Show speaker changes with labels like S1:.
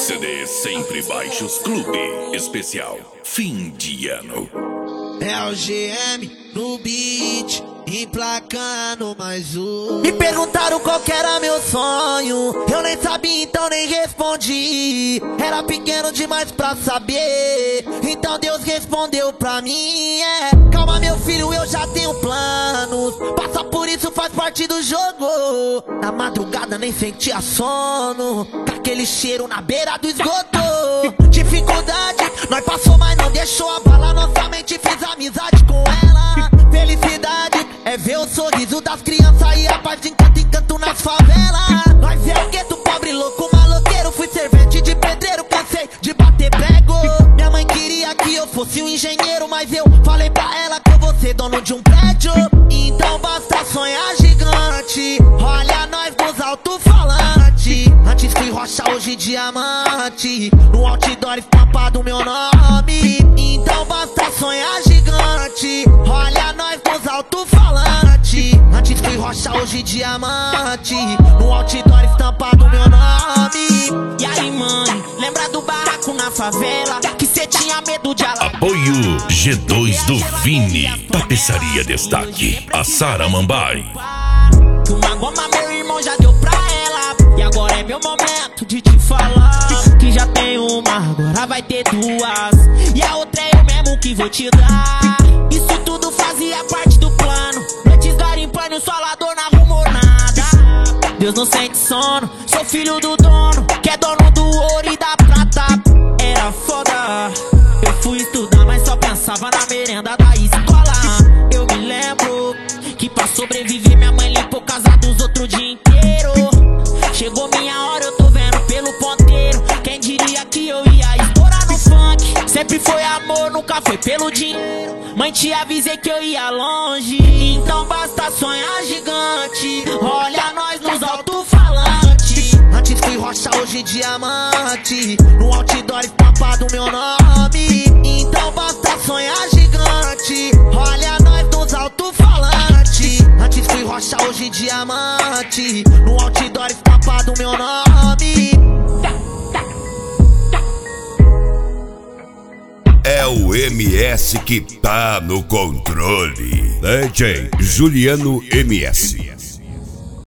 S1: CD Sempre Baixos Clube Especial Fim de Ano.
S2: É o GM no beat, emplacando mais um.
S3: Me perguntaram qual que era meu sonho, eu nem sabia, então nem respondi. Era pequeno demais pra saber, então Deus respondeu pra mim. Calma meu filho, eu já tenho planos, passa por isso, faz parte do jogo. Na madrugada nem sentia sono, com aquele cheiro na beira do esgoto. Dificuldade, nós passou, mas não deixou abalar nossa mente, fiz amizade com ela. Felicidade é ver o sorriso das crianças e a paz de encanto em canto nas favelas. Nós é o gueto, pobre, louco, maloqueiro. Fui servente de pedreiro, cansei de bater prego. Minha mãe queria que eu fosse um engenheiro, mas eu falei pra ela que eu vou ser dono de um prédio. Então basta sonhar gigante, olha nós nos alto-falantes. Antes fui rocha, hoje diamante, no outdoor estampado meu nome. Então basta sonhar gigante, olha nós nos alto-falantes. Antes fui rocha, hoje diamante, no outdoor estampado meu nome. E aí mãe, lembra do barraco na favela, que cê tinha medo de alagar?
S1: Apoio G2 do Vini, Tapeçaria Destaque, a Sara Mambai.
S3: Uma goma meu irmão já deu pra ela, e agora é meu momento de te falar que já tem uma, agora vai ter duas, e a outra é eu mesmo que vou te dar. Isso tudo fazia parte do plano, antes garimpando, solador não arrumou nada. Deus não sente sono, sou filho do dono, que é dono do ouro e da prata. Era foda, eu fui estudar, mas só pensava na merenda da escola. Eu me lembro que pra sobreviver minha mãe limpou casa dos outros o dia inteiro. Chegou minha hora, eu tô vendo pelo ponteiro, quem diria que eu ia estourar no funk. Sempre foi amor, nunca foi pelo dinheiro, mãe te avisei que eu ia longe. Então basta sonhar gigante, olha nós nos alto-falantes. Antes fui rocha, hoje diamante, no outdoor estampado meu nome. Então basta sonhar gigante, olha nós nos alto-falantes. Antes fui rocha, hoje diamante, no outdoor estampado meu nome.
S1: É o MS que tá no controle. DJ Juliano MS.